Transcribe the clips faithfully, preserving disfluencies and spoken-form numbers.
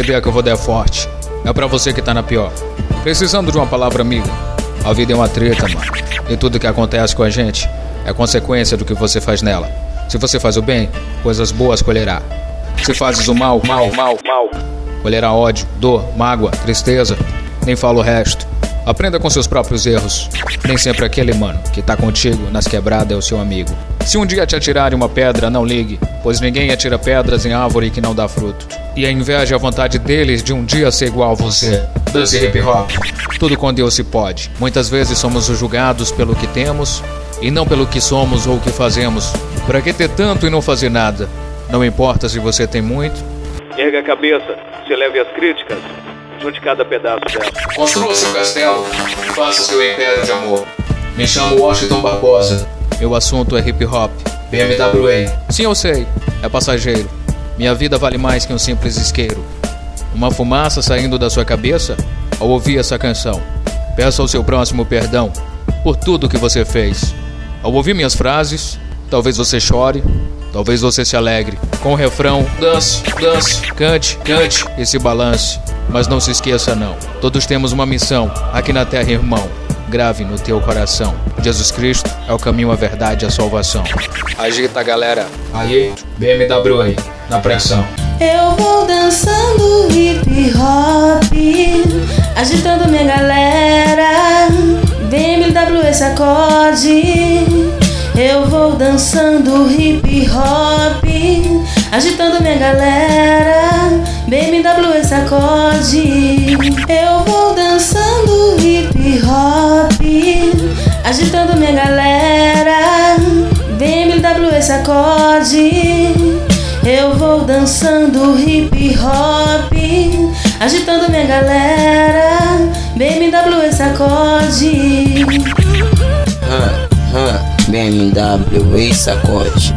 ideia que eu vou dar é forte. É pra você que tá na pior, precisando de uma palavra amiga. A vida é uma treta, mano. E tudo que acontece com a gente é consequência do que você faz nela. Se você faz o bem, coisas boas colherá. Se fazes o mal, mal, mal, mal, colherá ódio, dor, mágoa, tristeza. Nem falo o resto. Aprenda com seus próprios erros. Nem sempre aquele mano que tá contigo nas quebradas é o seu amigo. Se um dia te atirarem uma pedra, não ligue, pois ninguém atira pedras em árvore que não dá fruto. E a inveja é a vontade deles de um dia ser igual a você. Dance hip hop. Tudo com Deus se pode. Muitas vezes somos julgados pelo que temos e não pelo que somos ou o que fazemos. Pra que ter tanto e não fazer nada? Não importa se você tem muito. Erga a cabeça, se leve as críticas. Junte cada pedaço dela. Construa seu castelo, faça seu império de amor. Me chamo Washington Barbosa. Meu assunto é hip hop, B M W A. Sim, eu sei, é passageiro. Minha vida vale mais que um simples isqueiro. Uma fumaça saindo da sua cabeça ao ouvir essa canção. Peça ao seu próximo perdão por tudo que você fez. Ao ouvir minhas frases, talvez você chore, talvez você se alegre. Com o refrão, dance, dance, cante, cante e se balance. Mas não se esqueça não, todos temos uma missão aqui na terra, irmão. Grave no teu coração, Jesus Cristo é o caminho, a verdade e a salvação. Agita, galera. Aí, B M W A, na pressão. Eu vou dançando hip hop, agitando minha galera. B M W A sacode. Eu vou dançando hip hop, agitando minha galera. B M W A sacode. Eu vou dançando hip hop, agitando minha galera. B M W A sacode. Eu vou dançando hip hop, agitando minha galera. B M W A sacode. Hã, hã, B M W A sacode.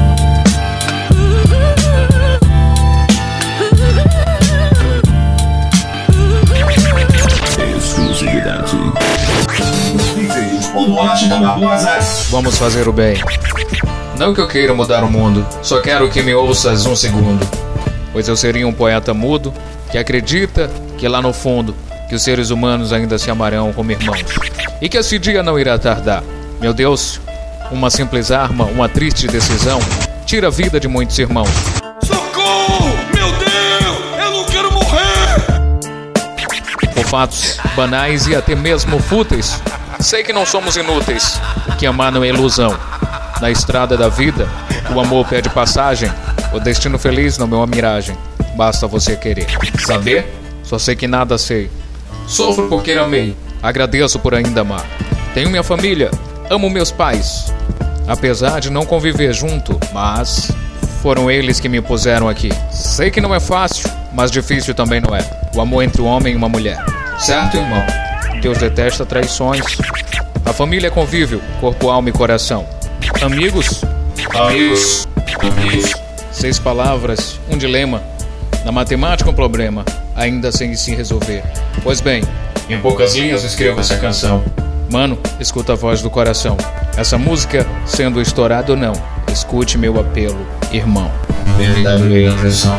Vamos fazer o bem. Não que eu queira mudar o mundo, só quero que me ouças um segundo. Pois eu seria um poeta mudo que acredita que lá no fundo que os seres humanos ainda se amarão como irmãos. E que esse dia não irá tardar. Meu Deus, uma simples arma, uma triste decisão tira a vida de muitos irmãos. Socorro! Meu Deus! Eu não quero morrer! Por fatos banais e até mesmo fúteis, sei que não somos inúteis, que amar não é ilusão. Na estrada da vida, o amor pede passagem. O destino feliz não é uma miragem. Basta você querer. Saber? Só sei que nada sei. Sofro porque amei. Agradeço por ainda amar. Tenho minha família. Amo meus pais. Apesar de não conviver junto, mas foram eles que me puseram aqui. Sei que não é fácil, mas difícil também não é. O amor entre um homem e uma mulher. Certo, irmão? Deus detesta traições. A família é convívio, corpo, alma e coração. Amigos? Amigos. Amigos. Seis palavras, um dilema. Na matemática um problema, ainda sem se resolver. Pois bem, em poucas linhas escrevo essa canção. Mano, escuta a voz do coração. Essa música, sendo estourada ou não, escute meu apelo, irmão. B M W A pressão.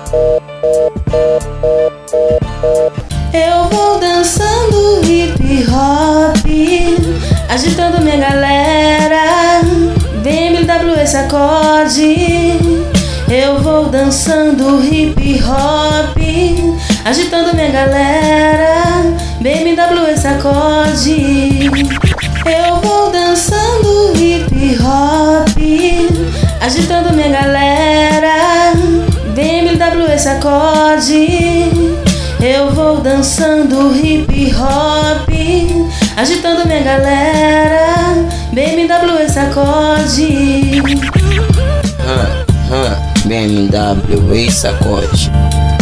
Eu vou dançando hip hop, agitando minha galera. B M W A sacode. Eu vou dançando hip hop, agitando minha galera. B M W A sacode. Eu vou dançando hip hop, agitando minha galera. B M W A sacode. Eu vou dançando hip hop, agitando minha galera. B M W A sacode. Hã, hã, B M W A sacode.